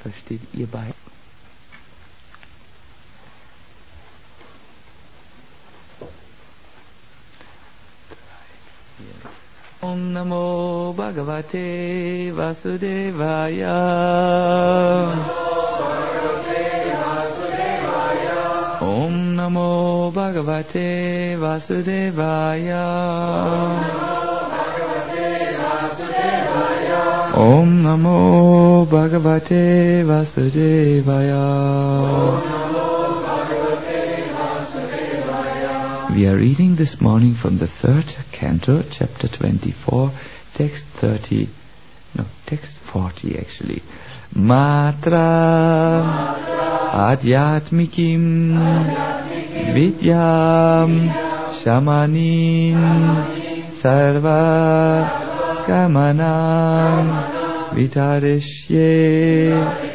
versteht ihr beide? Om Namo Bhagavate Vasudevaya. Om Namo Bhagavate Vasudevaya. Om Namo Bhagavate Vasudevaya. We are reading this morning from the third canto, chapter 24, text 40 actually. Matra Adhyatmikim Vidyam Shamanin Sarva Kamanam Vitarishye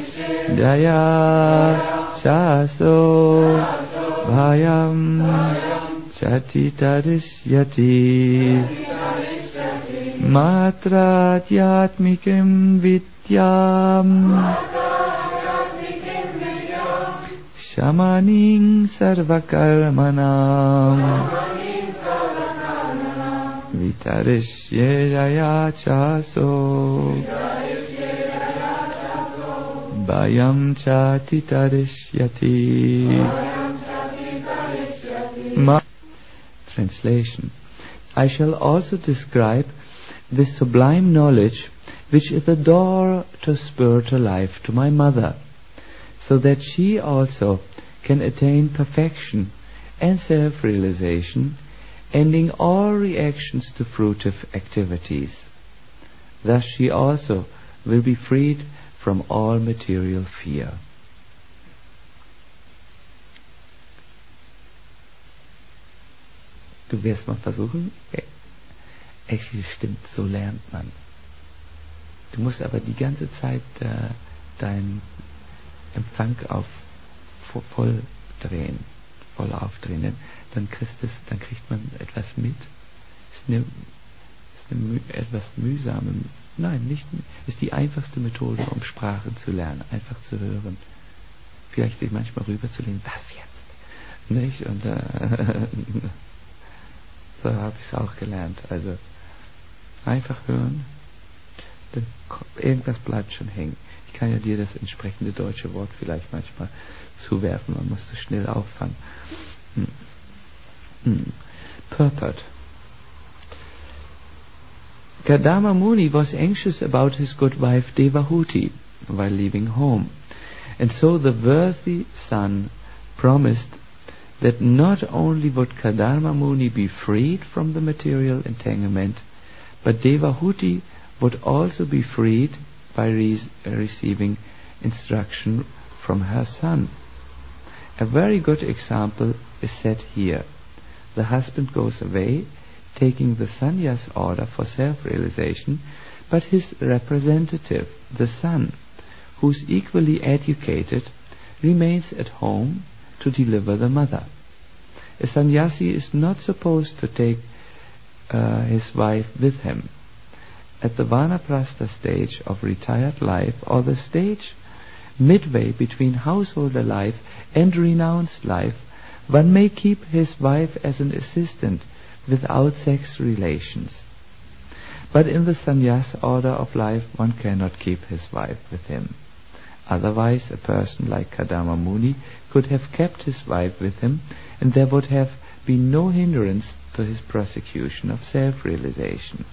Jaya Shaso Bhayam Chatitarishyati Matrathyatmikim Vidyam Shamaning Sarvakarmanam Vitarishyaya Chaso Bhayam Chatitarishyati. Translation. I shall also describe this sublime knowledge which is the door to spiritual life to my mother, so that she also can attain perfection and self-realization, ending all reactions to fruitive activities. Thus she also will be freed from all material fear. Du wirst mal versuchen. Actually, stimmt, so lernt man. Du musst aber die ganze Zeit deinen Empfang auf voll drehen, voll aufdrehen. Dann kriegt man etwas mit. Ist eine etwas mühsame, ist die einfachste Methode, um Sprachen zu lernen, einfach zu hören. Vielleicht sich manchmal rüberzulehnen, was jetzt? Nicht? Und so habe ich es auch gelernt. Also einfach hören, dann irgendwas bleibt schon hängen. Ich kann ja dir das entsprechende deutsche Wort vielleicht manchmal zuwerfen, man muss das schnell auffangen. Purport. Kadama Muni was anxious about his good wife Devahuti while leaving home, and so the worthy son promised that not only would Kadama Muni be freed from the material entanglement, but Devahuti would also be freed by receiving instruction from her son. A very good example is set here. The husband goes away, taking the sannyas order for self-realization, but his representative, the son, who is equally educated, remains at home to deliver the mother. A sannyasi is not supposed to take his wife with him. At the vanaprastha stage of retired life, or the stage midway between householder life and renounced life, one may keep his wife as an assistant without sex relations. But in the sannyas order of life, one cannot keep his wife with him. Otherwise, a person like Kadama Muni could have kept his wife with him, and there would have been no hindrance to his prosecution of self-realization.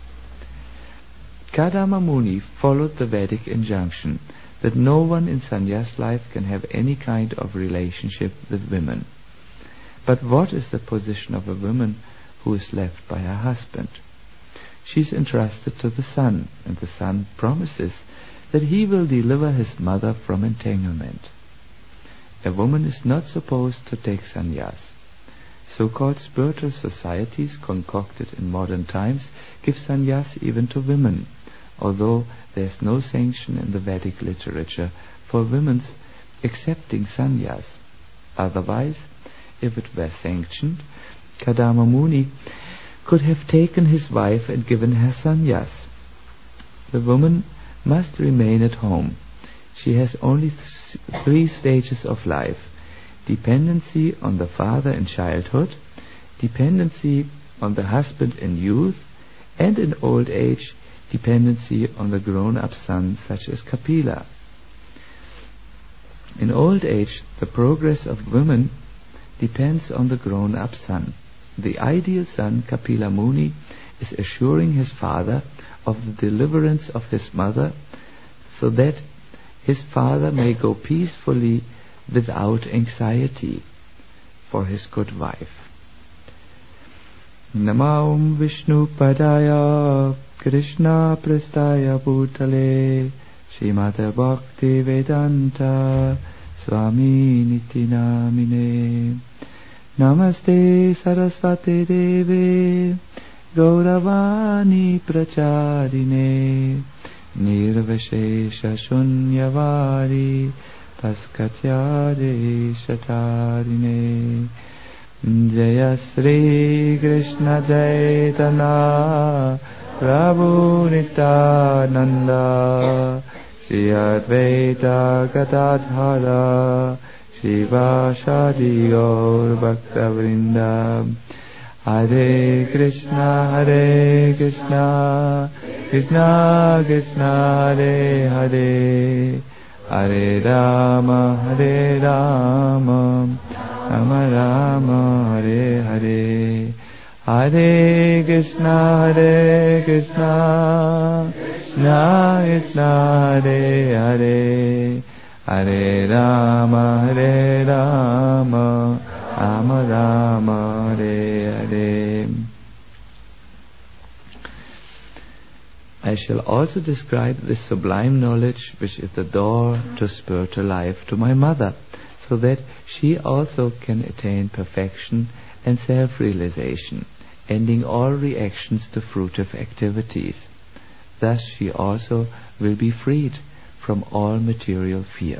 Kadama Muni followed the Vedic injunction that no one in sannyas life can have any kind of relationship with women. But what is the position of a woman who is left by her husband? She is entrusted to the son, and the son promises that he will deliver his mother from entanglement. A woman is not supposed to take sannyas. So-called spiritual societies concocted in modern times give sannyas even to women, although there is no sanction in the Vedic literature for women's accepting sannyas. Otherwise, if it were sanctioned, Kadama Muni could have taken his wife and given her sannyas. The woman must remain at home. she has only three stages of life: dependency on the father in childhood, dependency on the husband in youth, and in old age, dependency on the grown-up son such as Kapila. In old age, the progress of women depends on the grown-up son. The ideal son, Kapila Muni, is assuring his father of the deliverance of his mother, so that his father may go peacefully without anxiety for his good wife. Namam Vishnu Padaya Krishna Prastaya Bhutale Srimata Bhakti Vedanta Swami Niti Namine Namaste Saraswati Deve Gauravani Pracharine Nirvashesha Shunyavadi Paskatyade Shatarine Jaya Sri Krishna Chaitanya Prabhu Nityananda Shri Advaita Gadadhara Shivashadi Gaur Bhakta Vrinda Hare Krishna Krishna Krishna Hare Hare Hare Rama Rama Rama Hare Hare Hare Krishna Krishna Krishna Hare Hare Hare Rama Rama Rama Hare Hare. I shall also describe this sublime knowledge which is the door to spiritual life to my mother, so that she also can attain perfection and self-realization, ending all reactions to fruitive activities. Thus she also will be freed from all material fear.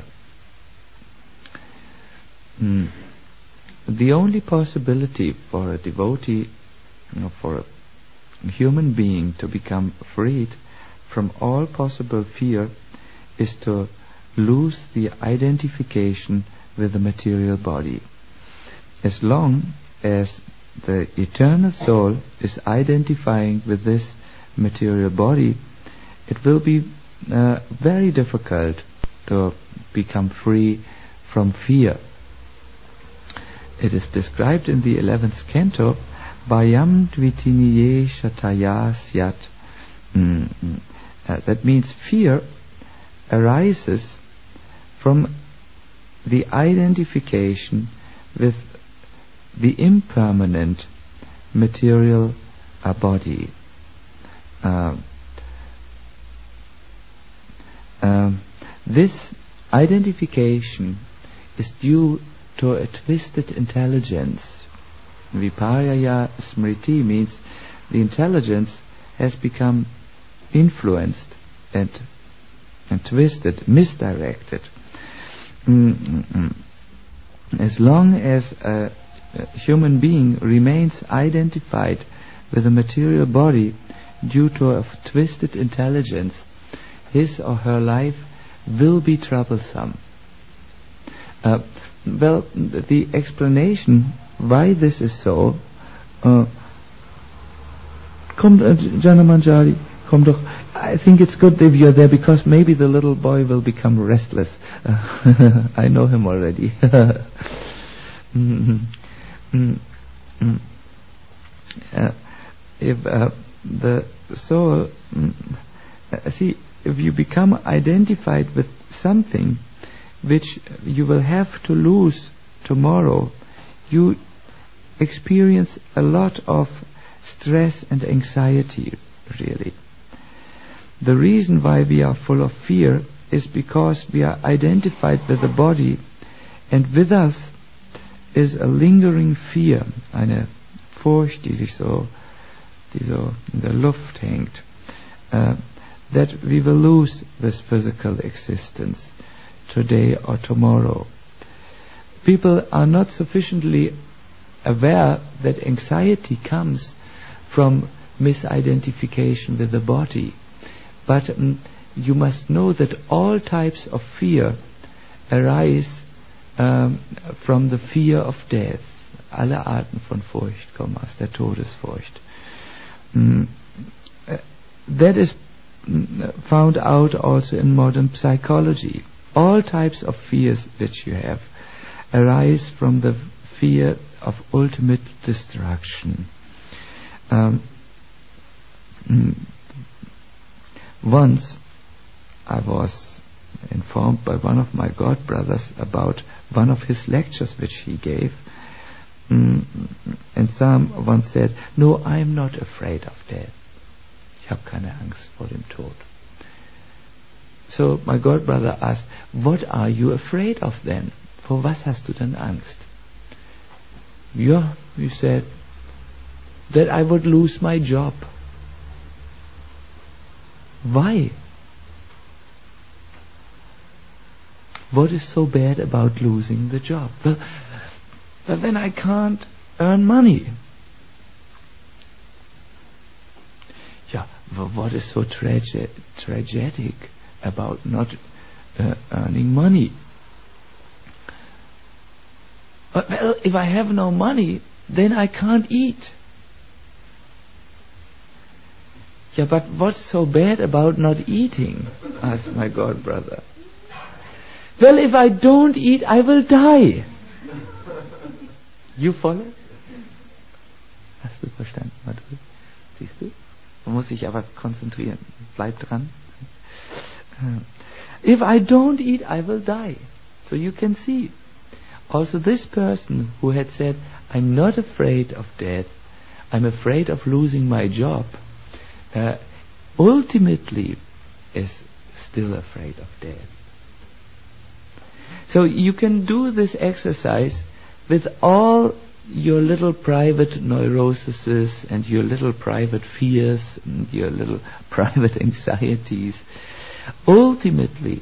The only possibility for a devotee, for a human being to become freed from all possible fear is to lose the identification with the material body. As long as the eternal soul is identifying with this material body, it will be very difficult to become free from fear. It is described in the 11th canto, Bhayam dvitiniye shataya syat. That means fear arises from the identification with the impermanent material body. This identification is due to a twisted intelligence. Viparya smriti means the intelligence has become influenced and twisted, misdirected. As long as a human being remains identified with the material body due to a twisted intelligence, his or her life will be troublesome. Well, the explanation why this is so, Kom Janamanjari, kom doch. I think it's good if you're there, because maybe the little boy will become restless. I know him already. If the soul, see, if you become identified with something which you will have to lose tomorrow, you experience a lot of stress and anxiety, really. The reason why we are full of fear is because we are identified with the body, and with us is a lingering fear, eine Furcht, die so in der Luft hängt, that we will lose this physical existence today or tomorrow. People are not sufficiently aware that anxiety comes from misidentification with the body, but you must know that all types of fear arise from the fear of death. Alle Arten von Furcht kommen aus der Todesfurcht. That is found out also in modern psychology. All types of fears which you have arise from the fear of ultimate destruction. Once I was informed by one of my godbrothers about one of his lectures which he gave, and someone said, "No, I am not afraid of death. Ich habe keine Angst vor dem Tod." So my godbrother asked, "What are you afraid of then? Vor was hast du denn Angst?" "Yeah," he said, "that I would lose my job." "Why? What is so bad about losing the job?" "Well, then I can't earn money." "Yeah, well, what is so tragic about not earning money?" "Well, if I have no money, then I can't eat." "Yeah, but what's so bad about not eating?" asked my godbrother. "Well, if I don't eat, I will die." You follow? Hast du verstanden, Madrid? Siehst du? Man muss sich aber konzentrieren. Bleib dran. If I don't eat, I will die. So you can see. Also this person who had said, "I'm not afraid of death, I'm afraid of losing my job," ultimately is still afraid of death. So you can do this exercise with all your little private neuroses and your little private fears and your little private anxieties. Ultimately,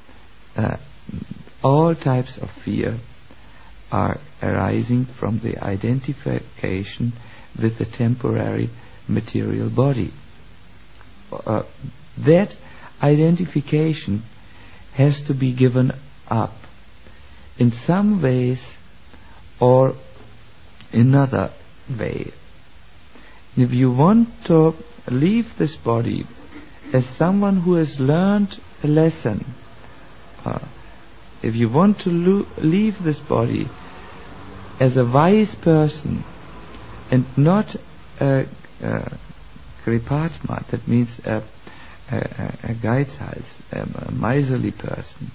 all types of fear are arising from the identification with the temporary material body. That identification has to be given up in some ways or another way. If you want to leave this body as someone who has learned a lesson, if you want to leave this body as a wise person and not a Kripatma, that means a Geizhals, a miserly person,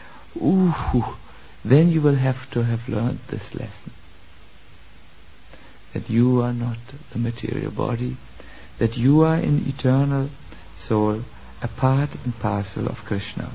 then you will have to have learned this lesson. That you are not the material body, that you are an eternal soul, a part and parcel of Krishna.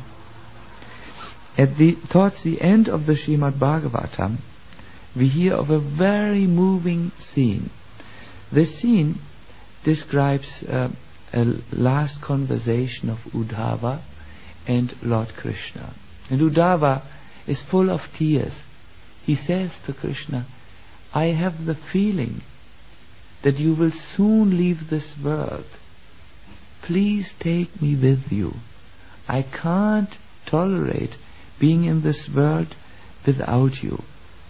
Towards the end of the Srimad Bhagavatam, we hear of a very moving scene. This scene describes a last conversation of Uddhava and Lord Krishna. And Uddhava is full of tears. He says to Krishna, "I have the feeling that you will soon leave this world. Please take me with you. I can't tolerate being in this world without you."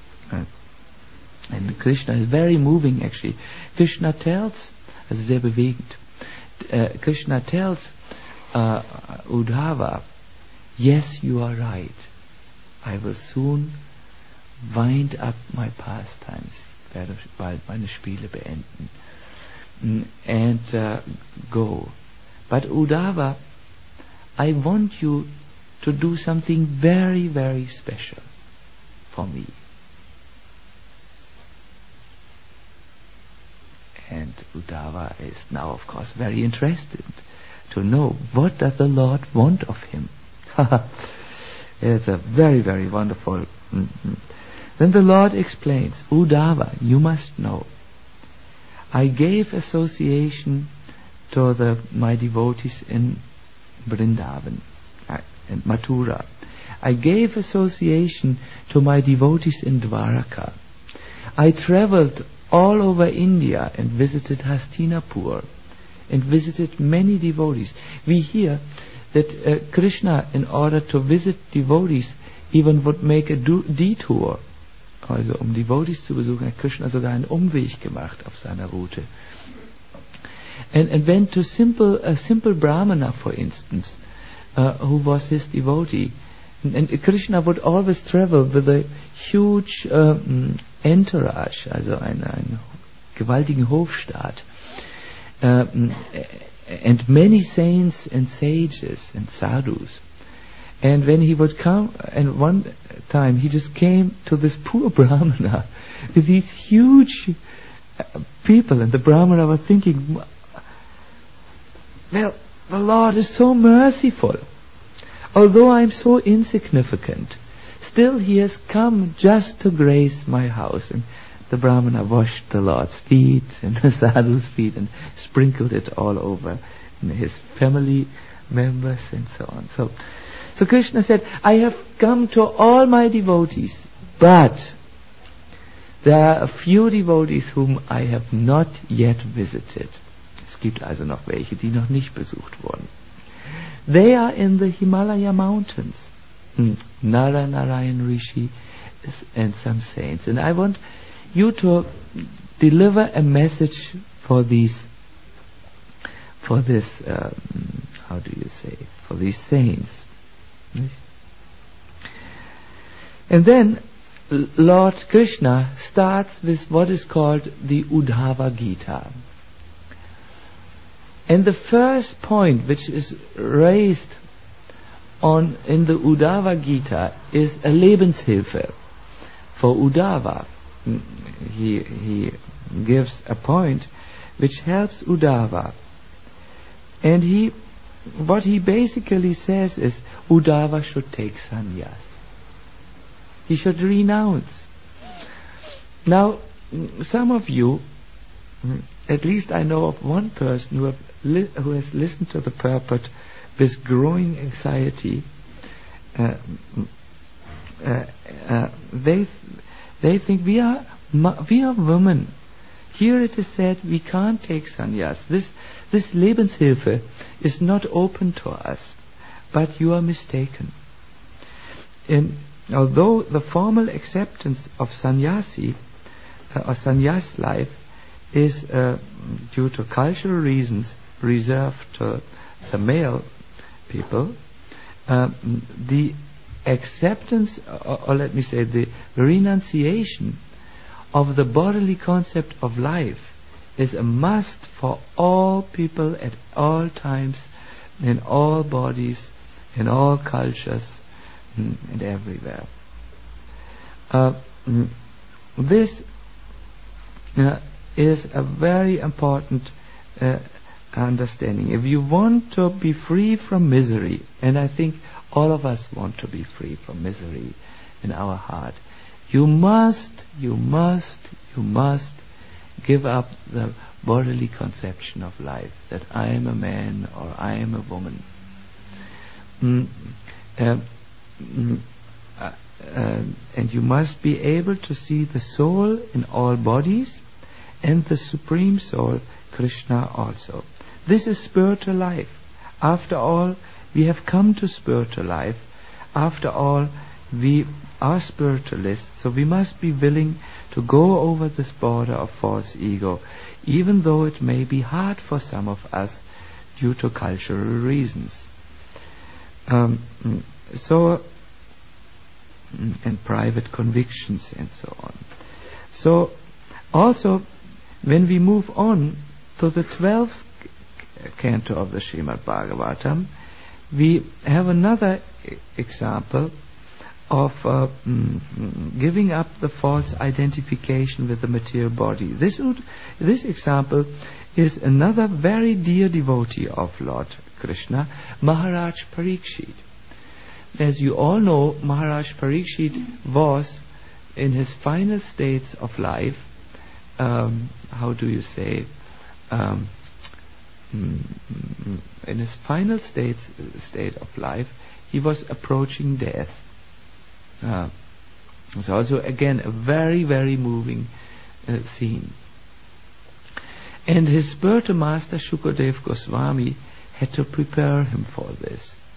And Krishna is very moving actually. Krishna tells, also sehr bewegend, Krishna tells Uddhava, "Yes, you are right. I will soon wind up my pastimes, werde bald meine Spiele beenden, and go. But Uddhava, I want you to do something very, very special for me." And Uddhava is now, of course, very interested to know what does the Lord want of him. It's a very, very wonderful. Then the Lord explains, "Uddhava, you must know, I gave association to my devotees in Vrindavan and Mathura. I gave association to my devotees in Dwaraka. I traveled all over India and visited Hastinapur and visited many devotees." We hear that Krishna, in order to visit devotees, even would make a detour. Also Devotees zu besuchen, hat Krishna sogar einen Umweg gemacht auf seiner Route. And went to a simple Brahmana, for instance, who was his devotee. And Krishna would always travel with a huge entourage, also einen gewaltigen Hofstaat, and many saints and sages and sadhus. And when he would come, and one time he just came to this poor Brahmana with these huge people, and the Brahmana was thinking, well, the Lord is so merciful. Although I am so insignificant, still he has come just to grace my house. And the Brahmana washed the Lord's feet and the sadhu's feet and sprinkled it all over his family members and so on. So Krishna said, I have come to all my devotees, but there are a few devotees whom I have not yet visited. Es gibt also noch welche, die noch nicht besucht wurden. They are in the Himalaya mountains. Nara Narayan Rishi and some saints. And I want you to deliver a message for this, for these saints. And then Lord Krishna starts with what is called the Uddhava Gita. And the first point which is raised in the Uddhava Gita is a Lebenshilfe for Uddhava. He gives a point which helps Uddhava. And what he basically says is Uddhava should take sannyas. He should renounce. Now, some of you, at least I know of one person who has listened to the purport with growing anxiety. They think we are women. Here it is said we can't take sannyas. This Lebenshilfe is not open to us. But you are mistaken. And although the formal acceptance of sannyasi or sannyas life is due to cultural reasons reserved to the male people, the acceptance, or let me say the renunciation of the bodily concept of life is a must for all people at all times, in all bodies, in all cultures, and everywhere. This is a very important understanding. If you want to be free from misery, and I think all of us want to be free from misery in our heart, you must give up the bodily conception of life, that I am a man or I am a woman. And you must be able to see the soul in all bodies and the Supreme Soul, Krishna, also. This is spiritual life. After all, we have come to spiritual life. After all, we are spiritualists, so we must be willing to go over this border of false ego, even though it may be hard for some of us due to cultural reasons. And private convictions and so on. So, also, when we move on to the 12th canto of the Srimad Bhagavatam, we have another example of giving up the false identification with the material body. This example is another very dear devotee of Lord Krishna, Maharaj Parikshit. As you all know, Maharaj Parikshit was in his final states of life, in his final state of life, he was approaching death. It's also again a very, very moving scene. And his spiritual master Shukadev Goswami had to prepare him for this.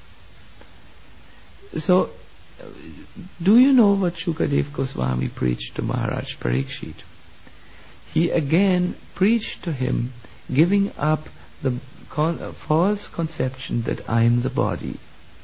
So, do you know what Shukadev Goswami preached to Maharaj Parikshit? He again preached to him giving up the false conception that I am the body.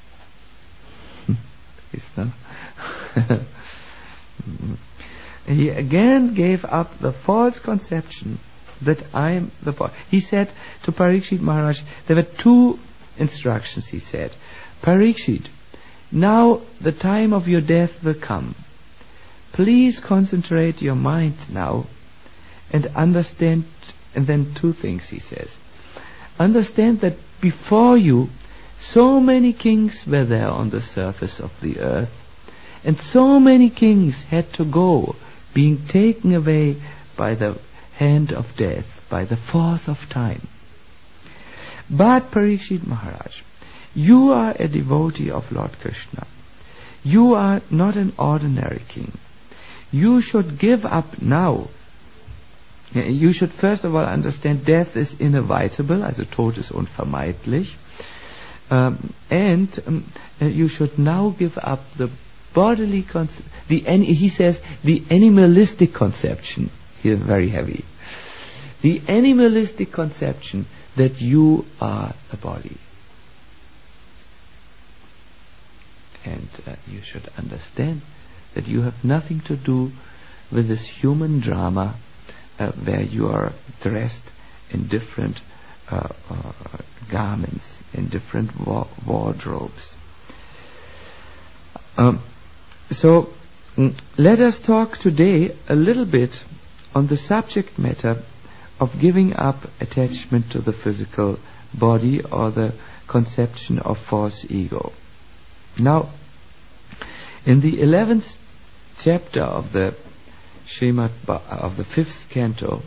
He again gave up the false conception that I am the body. He said to Parikshit Maharaj, there were two instructions, he said. Parikshit, now the time of your death will come. Please concentrate your mind now and understand, and then two things he says. Understand that before you, so many kings were there on the surface of the earth, and so many kings had to go, being taken away by the hand of death, by the force of time. But Parikshit Maharaj, you are a devotee of Lord Krishna. You are not an ordinary king. You should give up now. You should first of all understand death is inevitable, also Tod ist unvermeidlich. And you should now give up the bodily he says the animalistic conception, here very heavy, the animalistic conception that you are a body. And you should understand that you have nothing to do with this human drama where you are dressed in different garments, in different wardrobes. So let us talk today a little bit on the subject matter of giving up attachment to the physical body or the conception of false ego. Now, in the 11th chapter of the Srimad of the 5th canto,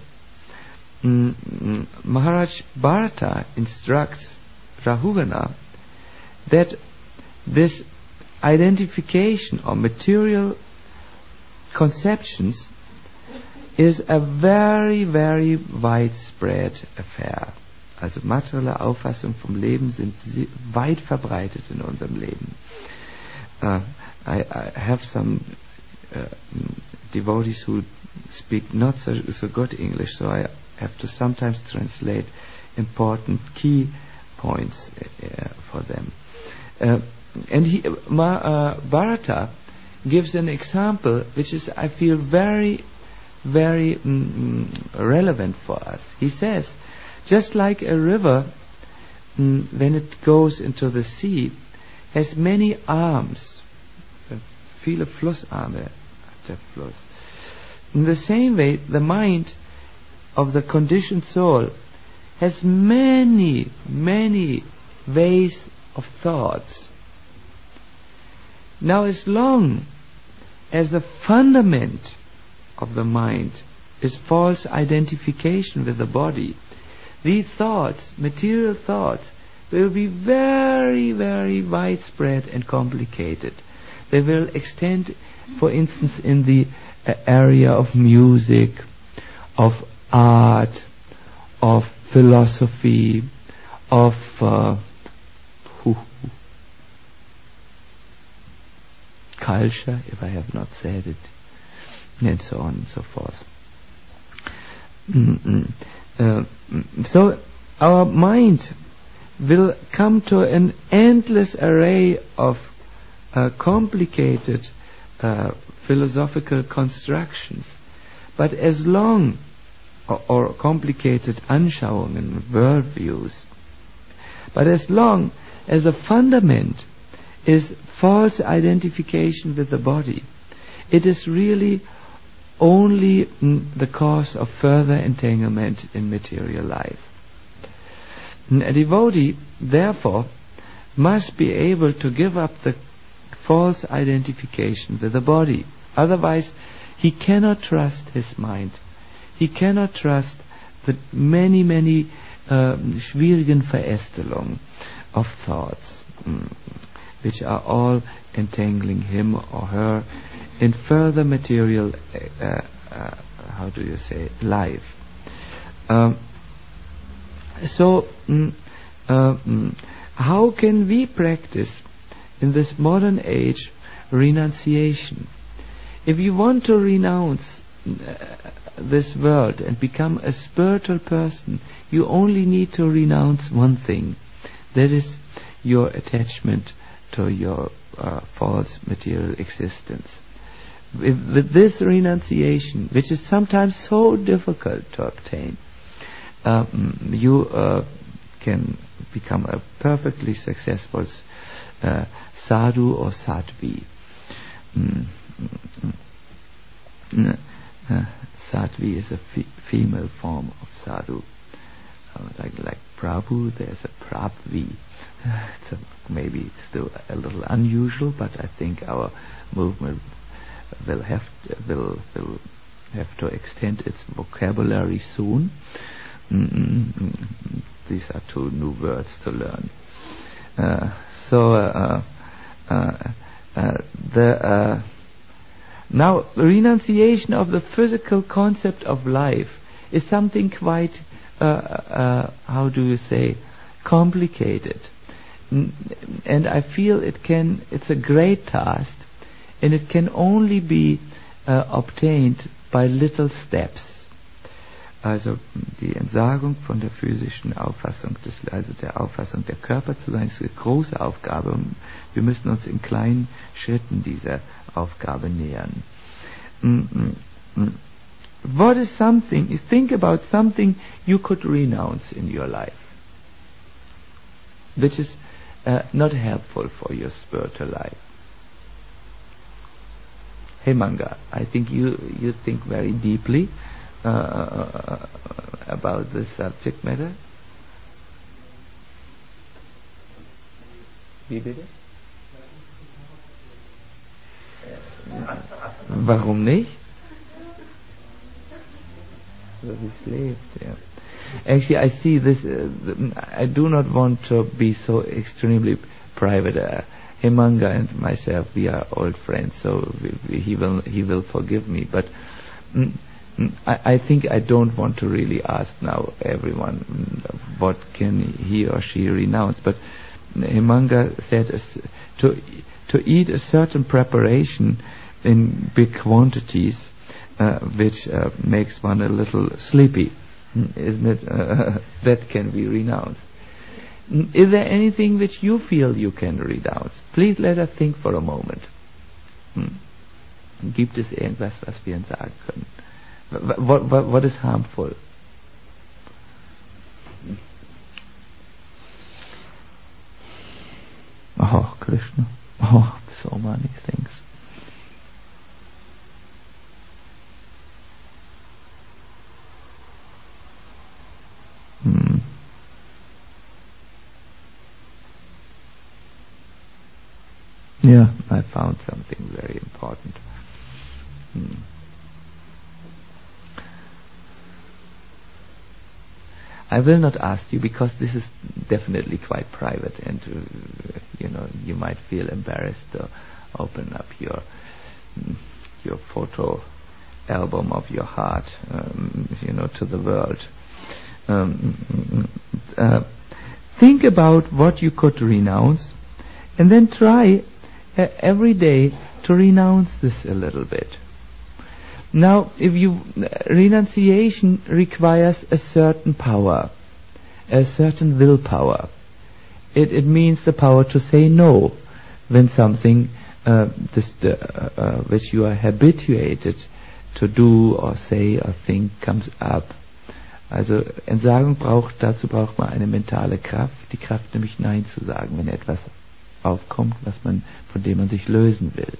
Maharaj Bharata instructs Rahugana that this identification or material conceptions is a very, very widespread affair. Also materielle Auffassungen vom Leben sind weit verbreitet in unserem Leben. I have some devotees who speak not so good English, so I have to sometimes translate important key points for them. And Bharata gives an example which is, I feel, very, very relevant for us. He says, just like a river, when it goes into the sea, has many arms, viele Flussarme hat der Fluss. In the same way, the mind of the conditioned soul has many, many ways of thoughts. Now, as long as the fundament of the mind is false identification with the body, these thoughts, material thoughts, will be very, very widespread and complicated. They will extend, for instance, in the area of music, of art, of philosophy, of culture, if I have not said it, and so on and so forth. So our mind will come to an endless array of complicated philosophical constructions, but as long or complicated Anschauungen, worldviews, but as long as the fundament is false identification with the body, it is really only the cause of further entanglement in material life. A devotee, therefore, must be able to give up the false identification with the body. Otherwise, he cannot trust his mind. He cannot trust the many, many schwierigen Verästelungen of thoughts, which are all entangling him or her in further material, life. So, how can we practice in this modern age, renunciation. If you want to renounce this world and become a spiritual person, you only need to renounce one thing. That is your attachment to your false material existence. With this renunciation, which is sometimes so difficult to obtain, you can become a perfectly successful sadhu or sadhvi. Sadhvi is a female form of sadhu. Like Prabhu, there's a Prabhvi. Maybe it's still a little unusual, but I think our movement will have to extend its vocabulary soon. These are two new words to learn. Now, renunciation of the physical concept of life is something quite, how do you say, complicated. And I feel it's a great task, and it can only be obtained by little steps. Also die Entsagung von der physischen Auffassung, also der Auffassung der Körper zu sein, ist eine große Aufgabe, und wir müssen uns in kleinen Schritten dieser Aufgabe nähern. What is something? Think about something you could renounce in your life, which is not helpful for your spiritual life. Hemanga, I think you think very deeply about this subject matter. Wie bitte? Warum nicht? So wie es lebt, yeah. Actually, I see this. I do not want to be so extremely private. Hemanga and myself, we are old friends, so he will forgive me. But I think I don't want to really ask now everyone what can he or she renounce. But Hemanga said to eat a certain preparation in big quantities, which makes one a little sleepy, isn't it? That can be renounced. Is there anything which you feel you can renounce? Please let us think for a moment. Gibt es irgendwas, was wir sagen können? What is harmful? Oh, Krishna. Oh, so many things. Yeah, I found something very important. I will not ask you, because this is definitely quite private, and you might feel embarrassed to open up your photo album of your heart, to the world. Think about what you could renounce, and then try every day to renounce this a little bit. Now, renunciation requires a certain power, a certain willpower. It means the power to say no when something which you are habituated to do or say or think comes up. Also Entsagung dazu braucht man eine mentale Kraft, die Kraft nämlich Nein zu sagen, wenn etwas aufkommt, von dem man sich lösen will.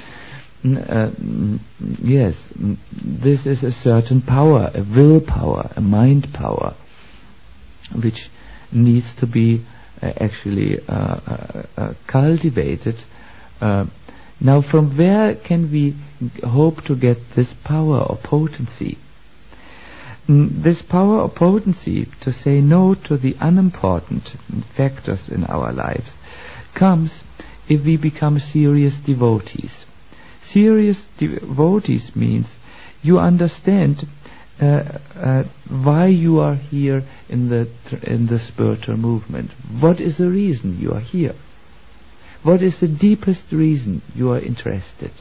Yes, this is a certain power, a willpower, a mind power, which needs to be actually cultivated. Now, from where can we hope to get this power or potency? This power or potency to say no to the unimportant factors in our lives comes if we become serious devotees. Serious devotees means you understand why you are here in the spiritual movement. What is the reason you are here? What is the deepest reason you are interested?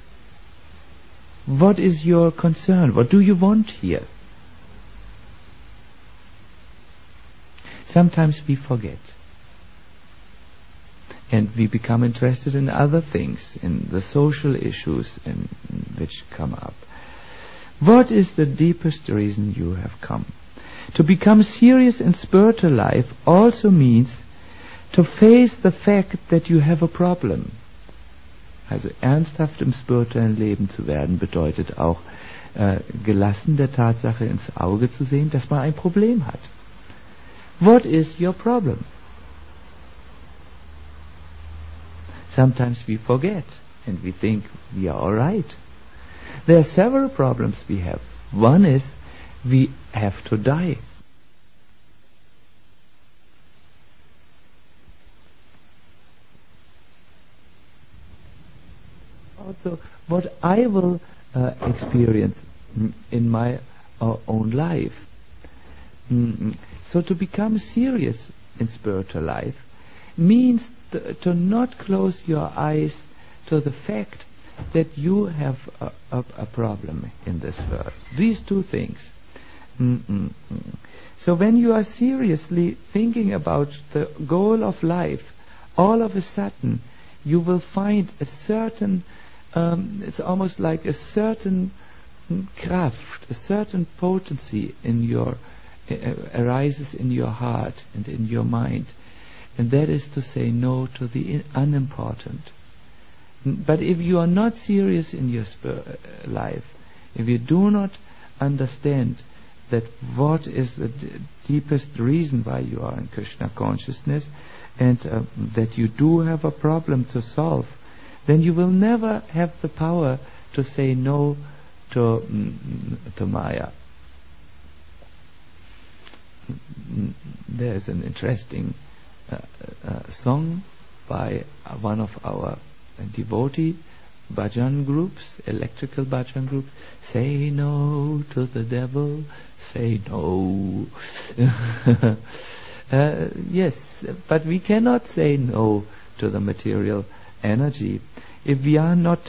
What is your concern? What do you want here? Sometimes we forget. And we become interested in other things, in the social issues which come up. What is the deepest reason you have come? To become serious in spiritual life also means to face the fact that you have a problem. Also ernsthaft im spirituellen Leben zu werden bedeutet auch gelassen der Tatsache ins Auge zu sehen, dass man ein Problem hat. What is your problem? Sometimes we forget and we think we are all right. There are several problems we have. One is we have to die. Also, what I will experience in my own life. So to become serious in spiritual life means to not close your eyes to the fact that you have a problem in this world. These two things. So when you are seriously thinking about the goal of life, all of a sudden you will find a certain, it's almost like a certain Kraft, a certain potency in your arises in your heart and in your mind, and that is to say no to the unimportant. But if you are not serious in your life, if you do not understand that what is the deepest reason why you are in Krishna consciousness, and that you do have a problem to solve, then you will never have the power to say no to Maya. There is an interesting song by one of our devotee bhajan groups, electrical bhajan groups. Say no to the devil, say no. Yes, but we cannot say no to the material energy if we are not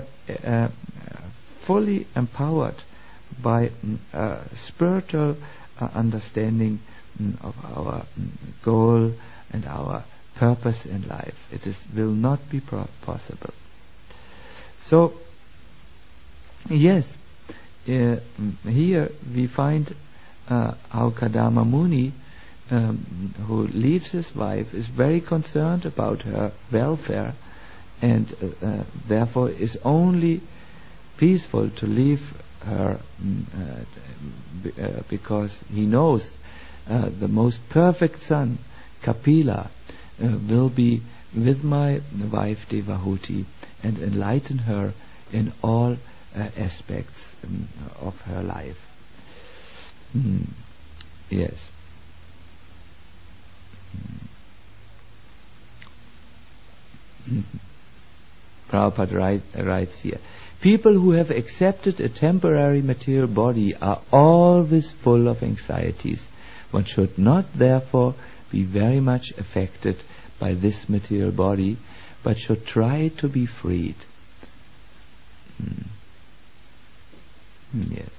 fully empowered by spiritual understanding of our goal and our purpose in life. It will not be possible. So, yes, here we find how Kadama Muni, who leaves his wife, is very concerned about her welfare, and therefore is only peaceful to leave her because he knows the most perfect son, Kapila, will be with my wife Devahuti and enlighten her in all aspects of her life. Yes. Prabhupada writes here, people who have accepted a temporary material body are always full of anxieties. One should not therefore be very much affected by this material body, but should try to be freed. Yes.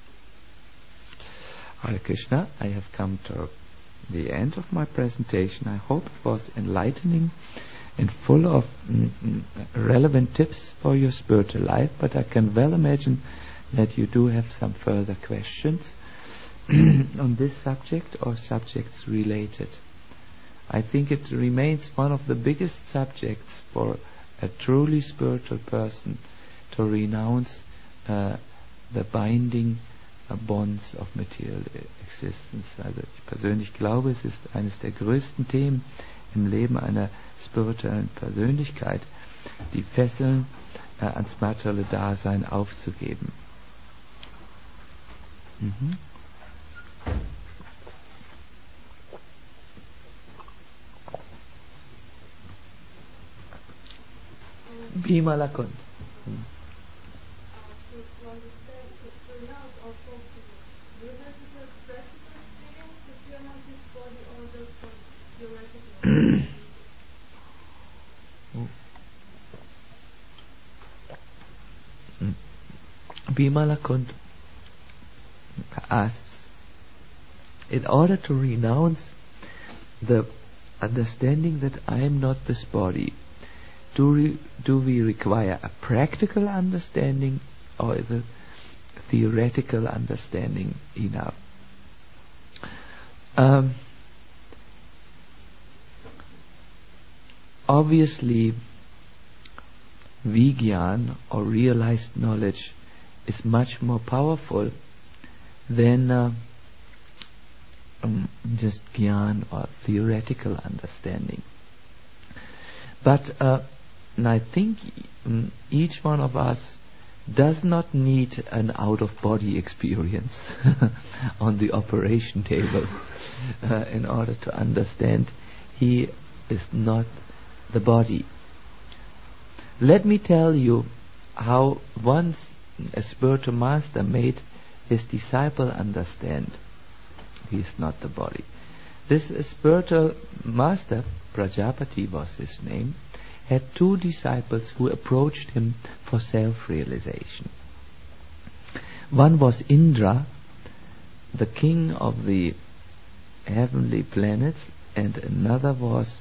Hare Krishna, I have come to the end of my presentation. I hope it was enlightening and full of relevant tips for your spiritual life, but I can well imagine that you do have some further questions on this subject or subjects related. I think it remains one of the biggest subjects for a truly spiritual person to renounce the binding bonds of material existence. Also ich persönlich glaube, es ist eines der größten Themen im Leben einer spirituellen Persönlichkeit, die Fesseln ans materielle Dasein aufzugeben. Bhimalakund. Bimalakund asks, in order to renounce the understanding that I am not this body, do we require a practical understanding, or is a theoretical understanding enough? Obviously, Vigyan, or realized knowledge, is much more powerful than just Gyan, or theoretical understanding. But I think each one of us does not need an out-of-body experience on the operation table in order to understand he is not the body. Let me tell you how once a spiritual master made his disciple understand he is not the body. This spiritual master, Prajapati was his name, had two disciples who approached him for self-realization. One was Indra, the king of the heavenly planets, and another was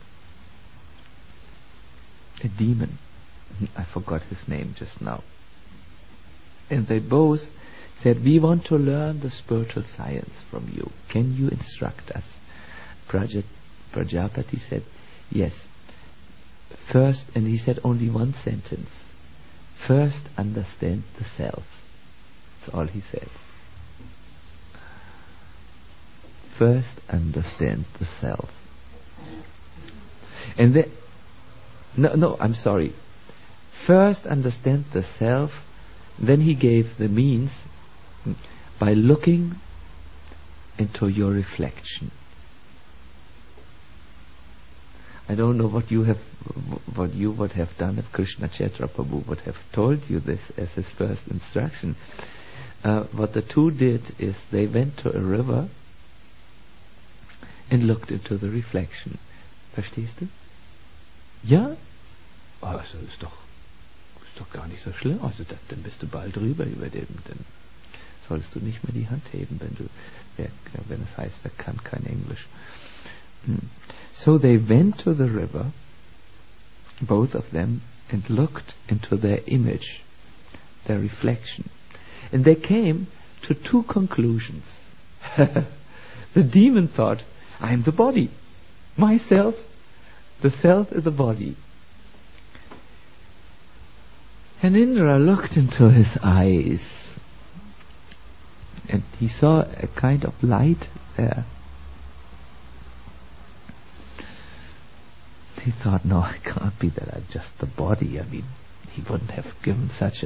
a demon. I forgot his name just now. And they both said, we want to learn the spiritual science from you. Can you instruct us? Prajapati said, yes. First, and he said only one sentence. First understand the self. That's all he said. First understand the self. And then, no, I'm sorry. First understand the self, then he gave the means by looking into your reflection. I don't know what you would have done if Krishna Chaitra Prabhu would have told you this as his first instruction. What the two did is they went to a river and looked into the reflection. Verstehst du? Ja? Also ist doch gar nicht so schlimm. Also dann bist du bald drüber über dem. Dann sollst du nicht mehr die Hand heben, wenn es heißt, wer kann kein Englisch. So they went to the river, both of them, and looked into their image, their reflection. And they came to two conclusions. The demon thought, I am the body. Myself, the self is the body. And Indra looked into his eyes, and he saw a kind of light there. He thought, no, it can't be that I'm just the body. I mean, he wouldn't have given such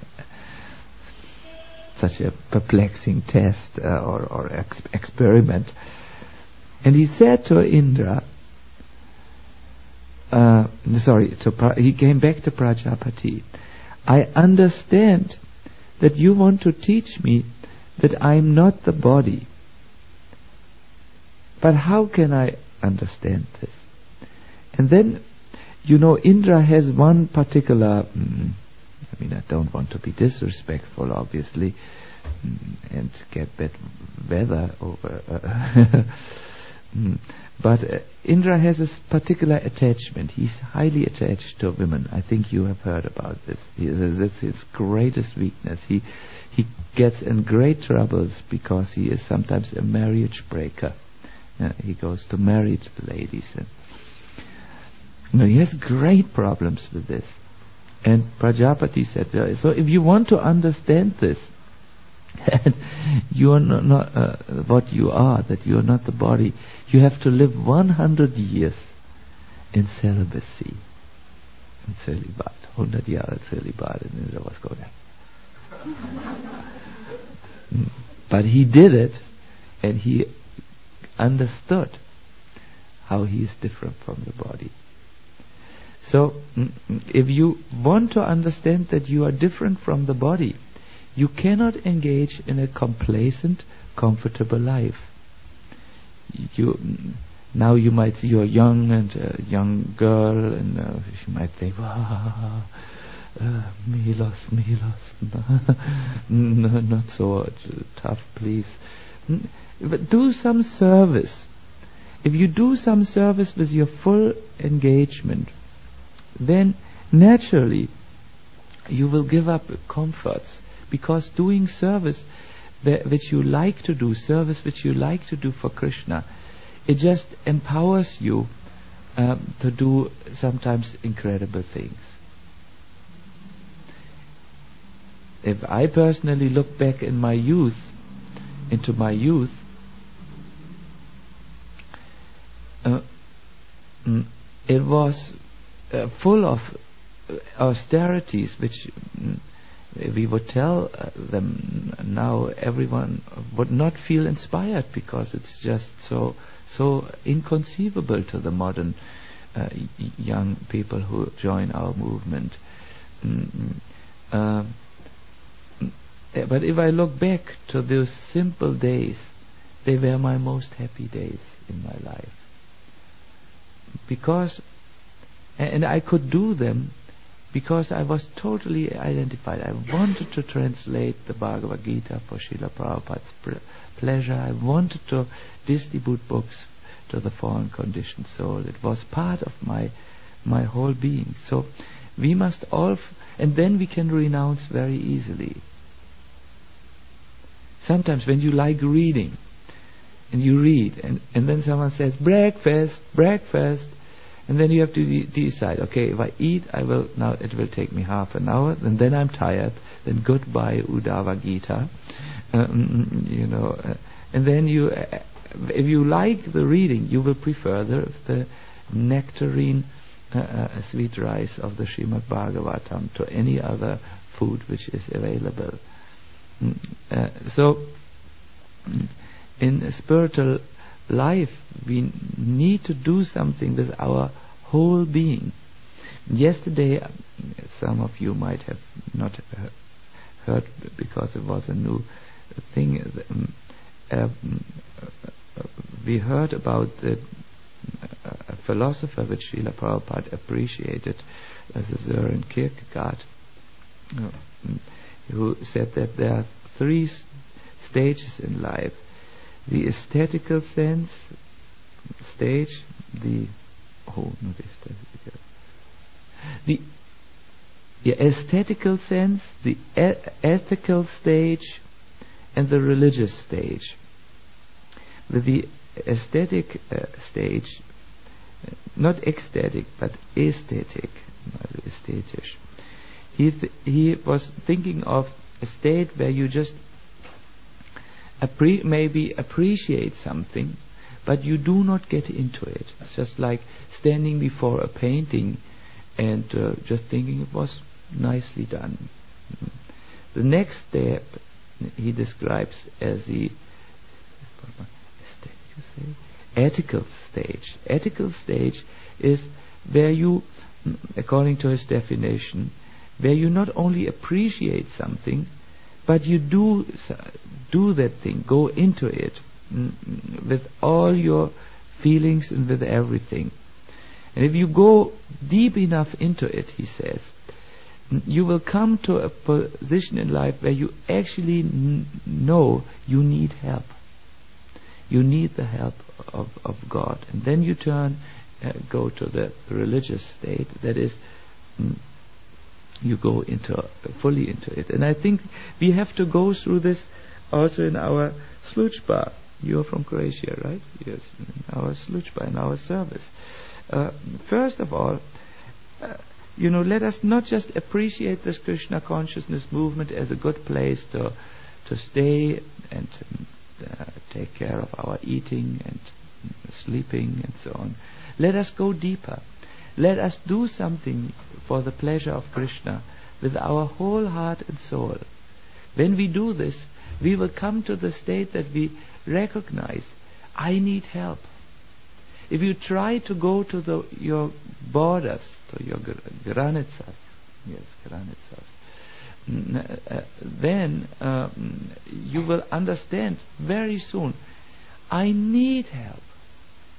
a perplexing test or experiment. And he said to Indra, he came back to Prajapati, I understand that you want to teach me that I'm not the body. But how can I understand this? And then, Indra has one particular, I don't want to be disrespectful, obviously, and get bad weather over. But Indra has this particular attachment. He's highly attached to women. I think you have heard about this. That's his greatest weakness. He gets in great troubles because he is sometimes a marriage breaker. He goes to married ladies. He has great problems with this. And Prajapati said, so if you want to understand this, and you are not what you are, that you are not the body, you have to live 100 years in celibacy. In celibat. 100 Jahre Celibat in Indra was going on. But he did it, and he understood how he is different from the body. So, if you want to understand that you are different from the body, you cannot engage in a complacent, comfortable life. Now you might see you're young and a young girl, and she might say, wow, Milos, no, not so tough, please. But do some service. If you do some service with your full engagement, then naturally you will give up comforts, because doing service which you like to do, service which you like to do for Krishna, it just empowers you to do sometimes incredible things. If I personally look back into my youth, it was full of austerities, which we would tell them now, everyone would not feel inspired, because it's just so inconceivable to the modern young people who join our movement. But if I look back to those simple days, they were my most happy days in my life. Because, and I could do them because I was totally identified. I wanted to translate the Bhagavad Gita for Srila Prabhupada's pleasure. I wanted to distribute books to the fallen conditioned soul. It was part of my whole being. So we must all, and then we can renounce very easily. Sometimes when you like reading, and you read, and then someone says, breakfast, and then you have to decide, okay, if I eat, it will take me half an hour, and then I'm tired, then goodbye Uddhava Gita, and then if you like the reading, you will prefer the nectarine sweet rice of the Srimad Bhagavatam to any other food which is available. So in spiritual life we need to do something with our whole being. Yesterday, some of you might have not heard, because it was a new thing, we heard about a philosopher which Srila Prabhupada appreciated, as Søren Kierkegaard, who said that there are three stages in life: the aesthetical sense stage, the aesthetical sense, the ethical stage, and the religious stage. With the aesthetic stage, not ecstatic but aesthetic, aesthetisch, he was thinking of a state where you just maybe appreciate something, but you do not get into it. It's just like standing before a painting and just thinking it was nicely done. The next step he describes as the ethical stage. Ethical stage is where you, according to his definition, where you not only appreciate something, but you do that thing, go into it with all your feelings and with everything. And if you go deep enough into it, he says, you will come to a position in life where you actually know you need help. You need the help of God. And then you go to the religious state, that is, you go fully into it. And I think we have to go through this also in our služba. You are from Croatia, right? Yes, in our služba, in our service. First of all, let us not just appreciate this Krishna consciousness movement as a good place to stay and take care of our eating and sleeping and so on. Let us go deeper. Let us do something for the pleasure of Krishna with our whole heart and soul. When we do this, we will come to the state that we recognize, I need help. If you try to go to your borders, to your granitsas, then you will understand very soon, I need help.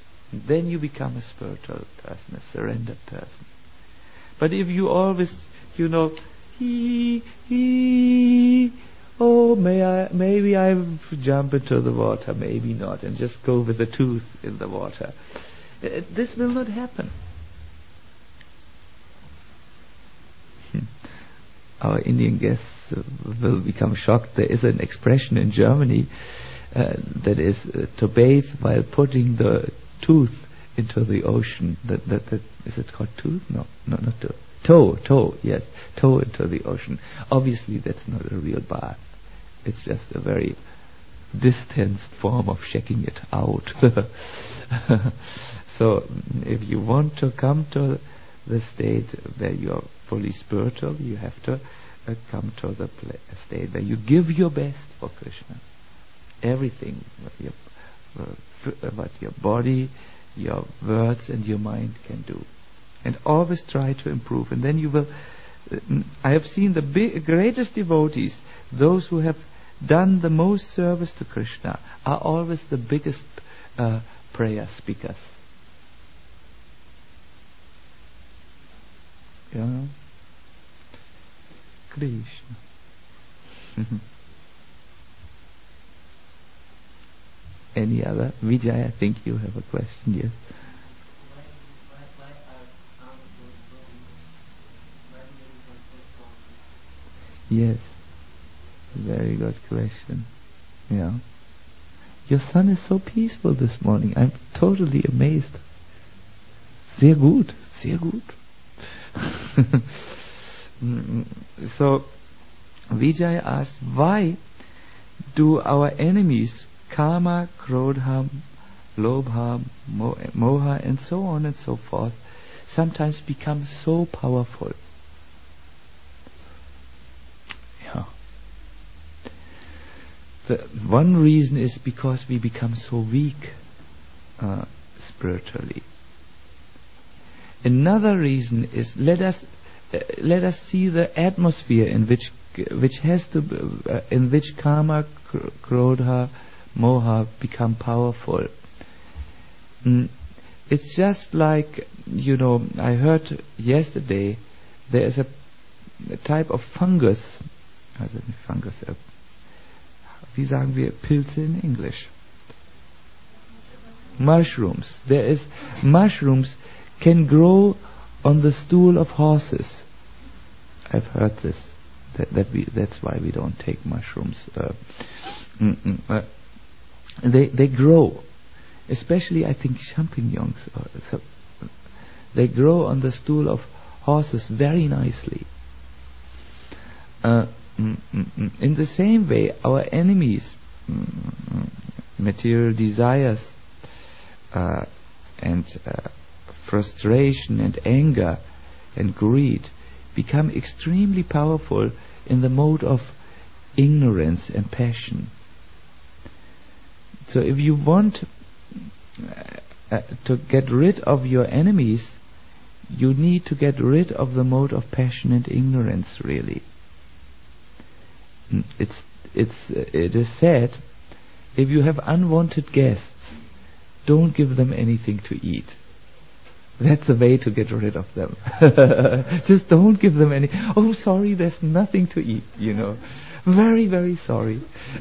Then you become a spiritual person, a surrendered person. But if you always maybe I jump into the water, maybe not, and just go with a tooth in the water. This will not happen. Our Indian guests will become shocked. There is an expression in Germany that is to bathe while putting the tooth into the ocean. Is it called tooth? No, not tooth. Toe, yes. Toe into the ocean. Obviously that's not a real bath. It's just a very distanced form of checking it out. So if you want to come to the state where you are fully spiritual, you have to come to the state where you give your best for Krishna. Everything, what your body, your words and your mind can do. And always try to improve. And then you will... I have seen the greatest devotees, those who have done the most service to Krishna, are always the biggest prayer speakers. Yeah. Krishna. Any other? Vijay, I think you have a question, yes? Yes. Very good question. Yeah. Your son is so peaceful this morning. I'm totally amazed. Sehr gut. Sehr gut. So Vijay asked, why do our enemies Kama, Krodha, Lobha, Moha and so on and so forth sometimes become so powerful? Yeah. The one reason is because we become so weak spiritually. Another reason is let us see the atmosphere in which Kama, Krodha, Moha become powerful. It's just like, I heard yesterday there is a type of fungus. Also nicht Fungus. Wie sagen wir Pilze in English? Mushrooms. Mushrooms can grow on the stool of horses. I've heard this. That's why we don't take mushrooms. They grow, especially I think champignons. They grow on the stool of horses very nicely. In the same way, our enemies, material desires, and frustration and anger and greed become extremely powerful in the mode of ignorance and passion. So if you want to get rid of your enemies, you need to get rid of the mode of passion and ignorance, really. It is said, if you have unwanted guests, don't give them anything to eat. That's the way to get rid of them. Just don't give them any. Oh, sorry, there's nothing to eat, Very, very sorry.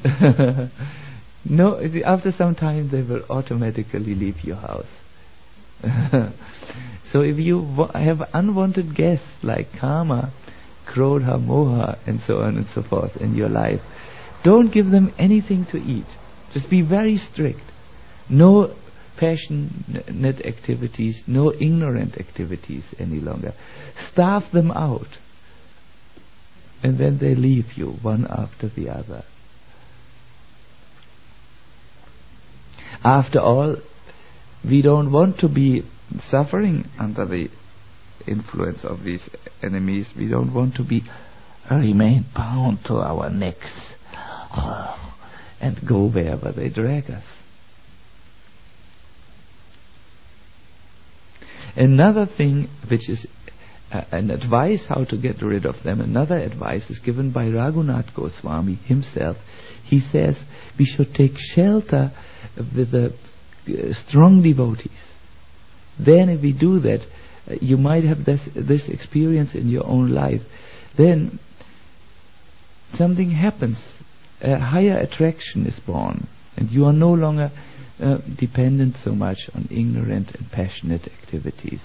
No, after some time they will automatically leave your house. So if you have unwanted guests like Kama, Krodha, Moha and so on and so forth in your life, don't give them anything to eat. Just be very strict. No passionate activities, no ignorant activities any longer. Starve them out. And then they leave you one after the other. After all, we don't want to be suffering under the influence of these enemies. We don't want to remain bound to our necks and go wherever they drag us. Another thing which is an advice how to get rid of them, another advice is given by Raghunath Goswami himself. He says we should take shelter with the strong devotees. Then if we do that, you might have this experience in your own life, then something happens. A higher attraction is born, and you are no longer dependent so much on ignorant and passionate activities.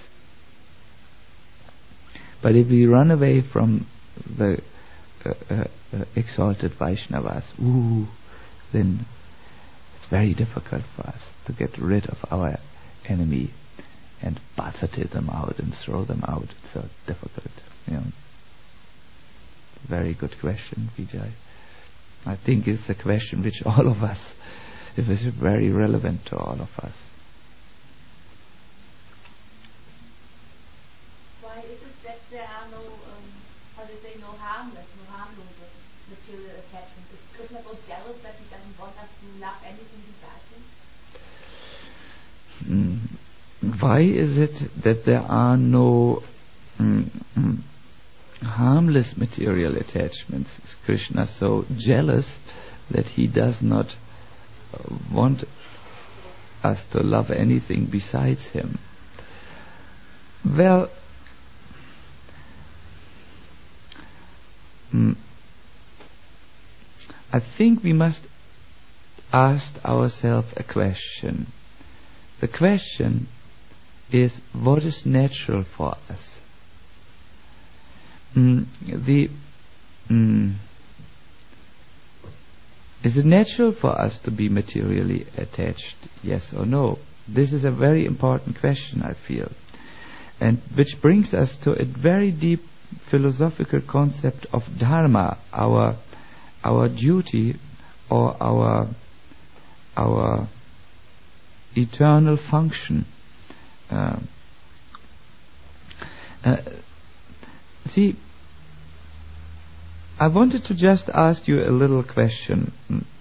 But if we run away from the exalted Vaishnavas, then it's very difficult for us to get rid of our enemy and batsate them out and throw them out. It's so difficult. Very good question, Vijay. I think it's a question which all of us, it is very relevant to all of us. Why is it that there are no, no harmless, no harmless material attachments? Is Krishna so jealous that he doesn't want us to love anything besides him? Why is it that there are no harmless material attachments? Is Krishna so jealous that he does not want us to love anything besides him? Well, I think we must ask ourselves a question. The question is, what is natural for us? Is it natural for us to be materially attached? Yes or no? This is a very important question, I feel, and which brings us to a very deep philosophical concept of dharma, our duty, or our eternal function. See, I wanted to just ask you a little question.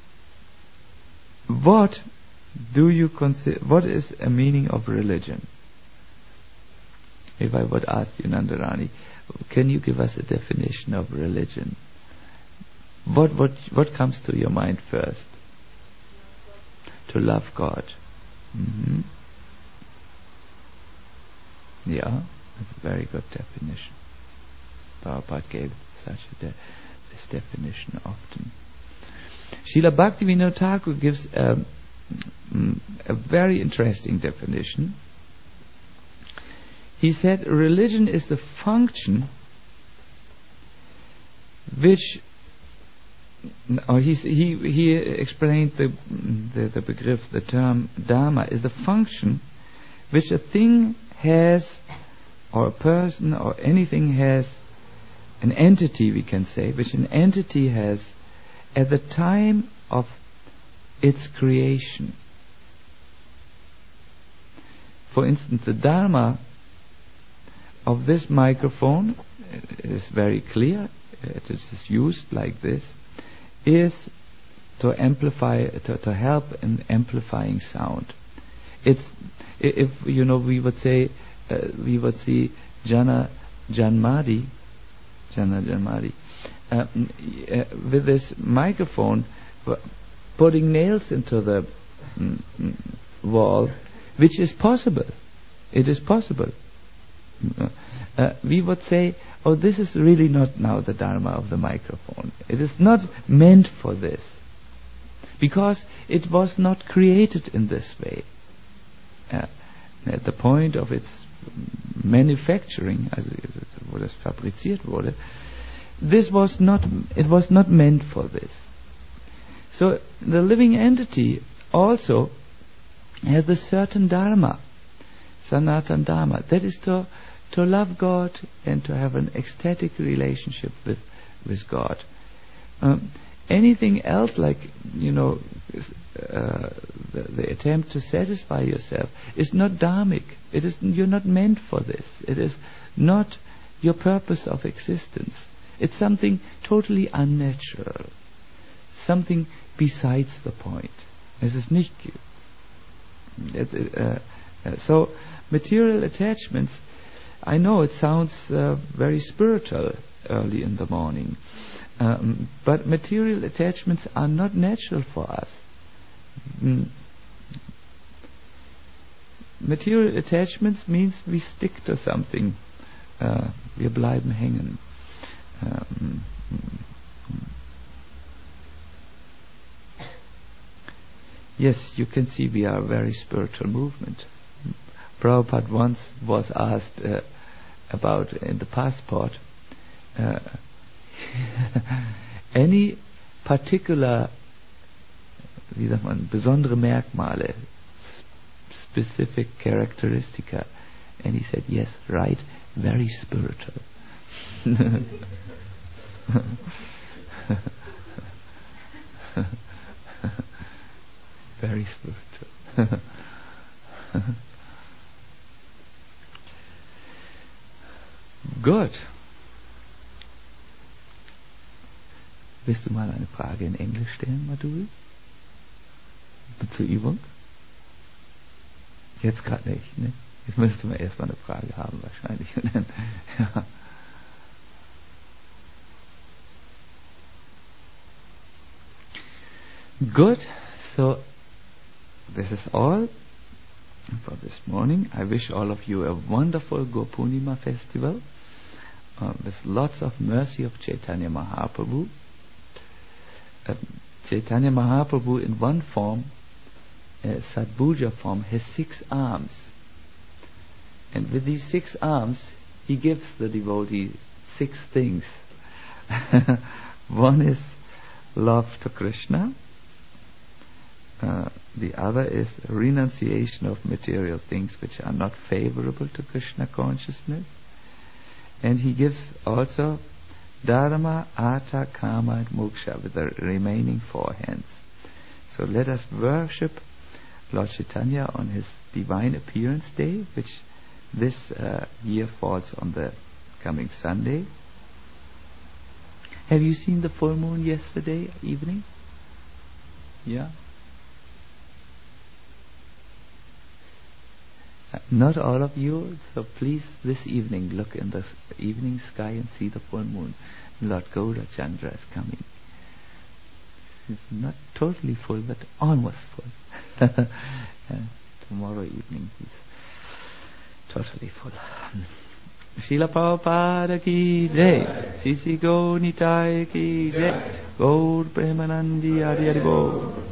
What do you consider? What is a meaning of religion? If I would ask you, Nandarani, can you give us a definition of religion? What comes to your mind first? To love God. Mm-hmm. Yeah, that's a very good definition. Prabhupada gave such this definition often. Srila Bhaktivinoda Thakur gives a very interesting definition. He said religion is the function which, or he explained the begrif, the term dharma is the function which a thing has, or a person or anything has, an entity, we can say, which an entity has at the time of its creation. For instance, the dharma of this microphone is very clear. It is used like this, is to amplify, to help in amplifying sound. It's, if we would say, we would see Jana Janmadi with this microphone putting nails into the wall, which is possible. It is possible. We would say, oh, this is really not now the dharma of the microphone. It is not meant for this, because it was not created in this way. At the point of its manufacturing, also wo das fabriziert wurde, it was not meant for this. So the living entity also has a certain dharma, Sanatan Dharma, that is to love God and to have an ecstatic relationship with God. Anything else, like the attempt to satisfy yourself, is not dharmic. You're not meant for this. It is not your purpose of existence. It's something totally unnatural, something besides the point. Es ist nicht. So material attachments, I know it sounds very spiritual early in the morning, but material attachments are not natural for us. Material attachments means we stick to something. Wir bleiben hängen. Yes, you can see we are a very spiritual movement. Prabhupada once was asked about in the passport any particular, wie sagt man, besondere Merkmale, specific characteristica, and he said, yes, right, very spiritual. Very spiritual. Gut. Willst du mal eine Frage in Englisch stellen, Madhuri? Zur Übung? Jetzt gerade nicht, ne? Jetzt müsste man erstmal eine Frage haben wahrscheinlich. Ja. Good. So this is all for this morning. I wish all of you a wonderful Gopurnima festival with lots of mercy of Chaitanya Mahaprabhu. Chaitanya Mahaprabhu in one form, Sadbhuja form, has 6 arms. And with these 6 arms, he gives the devotee 6 things. One is love to Krishna. The other is renunciation of material things which are not favorable to Krishna consciousness. And he gives also Dharma, Artha, Kama and Moksha with the remaining 4 hands. So let us worship Lord Chaitanya on his divine appearance day, which this year falls on the coming Sunday. Have you seen the full moon yesterday evening? Yeah? Not all of you, so please this evening look in the evening sky and see the full moon. Lord Gaura Chandra is coming. It's not totally full, but almost full. Tomorrow evening he's totally full. Srila Prabhupada ki jai, Sisi Gaur Nitai ki jai, Gaur Premanandi Adi Adi Bo.